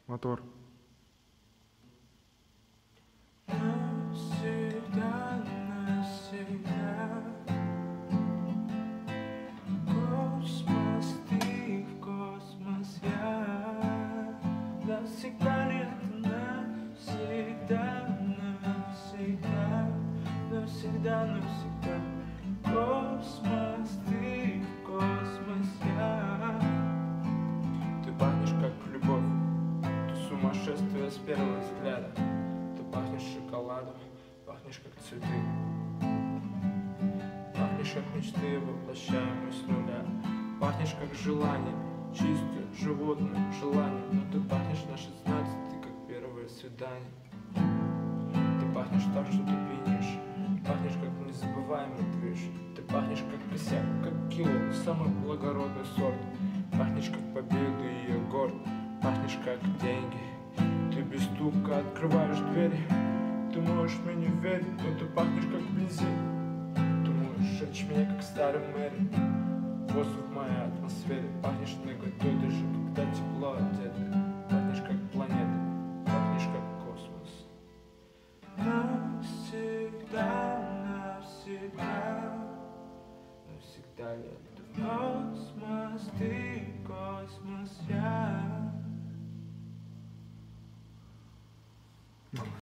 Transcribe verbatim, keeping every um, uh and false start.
Мотор. Навсегда, навсегда. Космос, ты в космос, я. Навсегда ли это навсегда, навсегда, навсегда, навсегда. Космос, ты в космос, я. Ты пахнешь как любовь, ты сумасшествие с первого взгляда. Ты пахнешь шоколадом, пахнешь как цветы. Пахнешь как мечты, воплощаемые с нуля. Пахнешь как желание, чистое, животное желание. Но ты пахнешь на шестнадцатый, как первое свидание. Ты пахнешь так, что ты пьянишь. Пахнешь как незабываемый движ. Ты пахнешь как косяк, как кило, самый благородный сорт. Пахнешь как победа и ее горд. Пахнешь как деньги. Ты без стука открываешь двери. Ты можешь мне не верить, но ты пахнешь как бензин. Ты можешь сжечь меня как старый Мэри. Воздух в моей атмосфере. Пахнешь наготой, даже когда тепло одето. Пахнешь как планета, пахнешь как космос. Навсегда, навсегда. Навсегда ли это космос, ты космос, я.